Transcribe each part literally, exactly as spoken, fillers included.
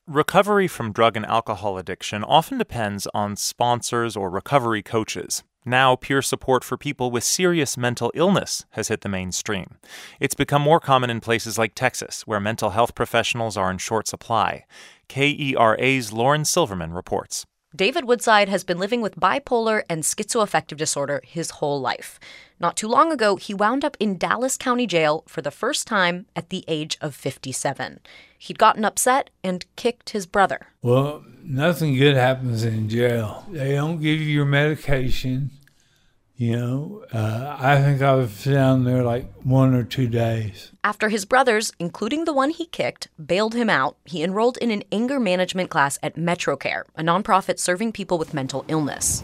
Recovery from drug and alcohol addiction often depends on sponsors or recovery coaches. Now, peer support for people with serious mental illness has hit the mainstream. It's become more common in places like Texas, where mental health professionals are in short supply. K E R A's Lauren Silverman reports. David Woodside has been living with bipolar and schizoaffective disorder his whole life. Not too long ago, he wound up in Dallas County Jail for the first time at the age of fifty-seven. He'd gotten upset and kicked his brother. Well, nothing good happens in jail. They don't give you your medication. You know, uh, I think I was down there like one or two days. After his brothers, including the one he kicked, bailed him out, he enrolled in an anger management class at MetroCare, a nonprofit serving people with mental illness.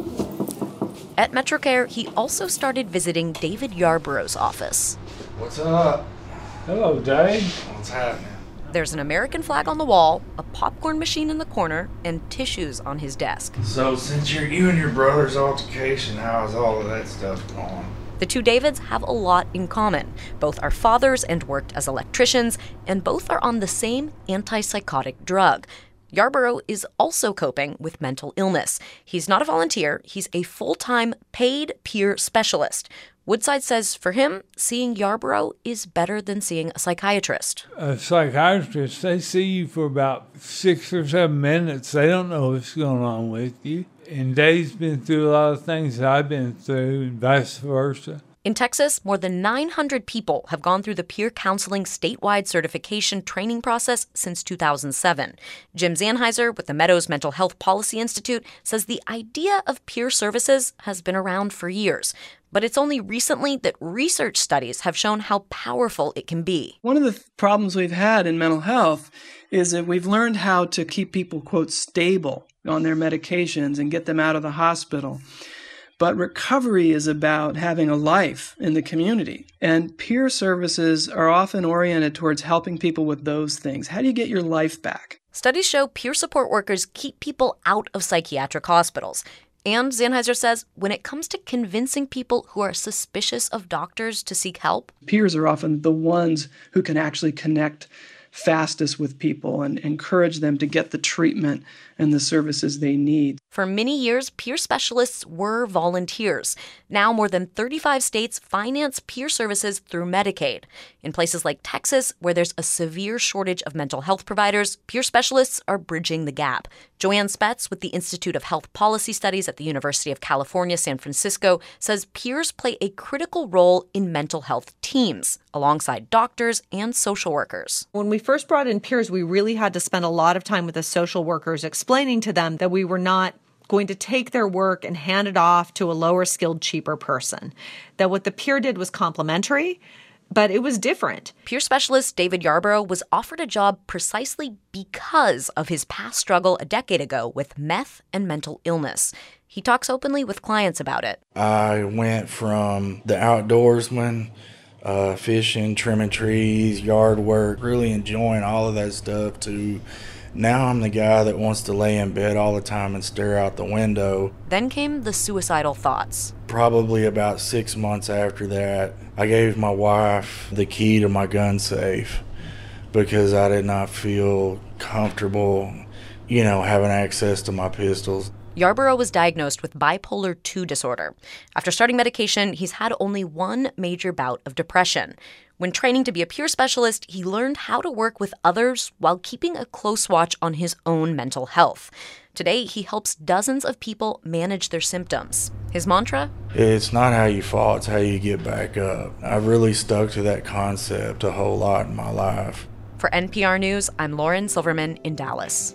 At MetroCare, he also started visiting David Yarborough's office. What's up? Hello, Dave. What's happening? There's an American flag on the wall, a popcorn machine in the corner, and tissues on his desk. So since you're you and your brother's altercation, how's all of that stuff going? The two Davids have a lot in common. Both are fathers and worked as electricians, and both are on the same antipsychotic drug. Yarborough is also coping with mental illness. He's not a volunteer. He's a full-time paid peer specialist. Woodside says for him, seeing Yarborough is better than seeing a psychiatrist. A psychiatrist, they see you for about six or seven minutes. They don't know what's going on with you. And Dave's been through a lot of things that I've been through, and vice versa. In Texas, more than nine hundred people have gone through the peer counseling statewide certification training process since two thousand seven. Jim Zanheiser with the Meadows Mental Health Policy Institute says the idea of peer services has been around for years, but it's only recently that research studies have shown how powerful it can be. One of the th- problems we've had in mental health is that we've learned how to keep people, quote, stable on their medications and get them out of the hospital. But recovery is about having a life in the community. And peer services are often oriented towards helping people with those things. How do you get your life back? Studies show peer support workers keep people out of psychiatric hospitals. And Zanheiser says when it comes to convincing people who are suspicious of doctors to seek help, peers are often the ones who can actually connect fastest with people and encourage them to get the treatment and the services they need. For many years, peer specialists were volunteers. Now, more than thirty-five states finance peer services through Medicaid. In places like Texas, where there's a severe shortage of mental health providers, peer specialists are bridging the gap. Joanne Spetz with the Institute of Health Policy Studies at the University of California, San Francisco, says peers play a critical role in mental health teams, alongside doctors and social workers. When we first brought in peers, we really had to spend a lot of time with the social workers explaining to them that we were not going to take their work and hand it off to a lower skilled, cheaper person. That what the peer did was complementary, but it was different. Peer specialist David Yarborough was offered a job precisely because of his past struggle a decade ago with meth and mental illness. He talks openly with clients about it. I went from the outdoorsman, uh, fishing, trimming trees, yard work, really enjoying all of that stuff, to now I'm the guy that wants to lay in bed all the time and stare out the window. Then came the suicidal thoughts. Probably about six months after that, I gave my wife the key to my gun safe because I did not feel comfortable, you know, having access to my pistols. Yarborough was diagnosed with bipolar two disorder. After starting medication, he's had only one major bout of depression. When training to be a peer specialist, he learned how to work with others while keeping a close watch on his own mental health. Today, he helps dozens of people manage their symptoms. His mantra? It's not how you fall, it's how you get back up. I've really stuck to that concept a whole lot in my life. For N P R News, I'm Lauren Silverman in Dallas.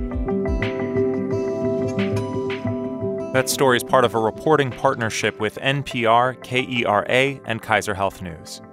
That story is part of a reporting partnership with N P R, K E R A, and Kaiser Health News.